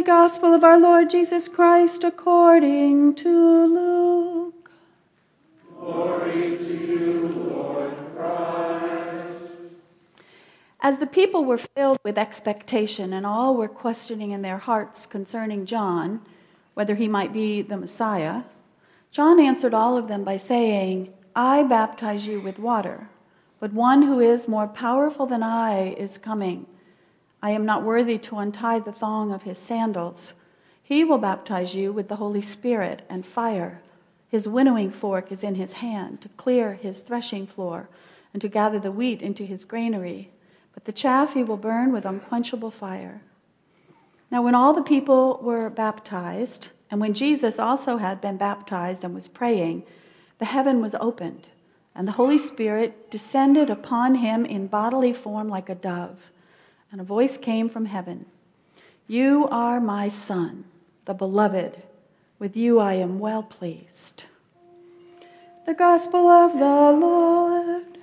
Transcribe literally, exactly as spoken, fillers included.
Holy Gospel of our Lord Jesus Christ according to Luke. Glory to you, Lord Christ. As the people were filled with expectation and all were questioning in their hearts concerning John, whether he might be the Messiah, John answered all of them by saying, I baptize you with water, but one who is more powerful than I is coming. I am not worthy to untie the thong of his sandals. He will baptize you with the Holy Spirit and fire. His winnowing fork is in his hand to clear his threshing floor and to gather the wheat into his granary, but the chaff he will burn with unquenchable fire. Now when all the people were baptized, and when Jesus also had been baptized and was praying, the heaven was opened, and the Holy Spirit descended upon him in bodily form like a dove. And a voice came from heaven, You are my Son, the beloved. With you I am well pleased. The Gospel of the Lord.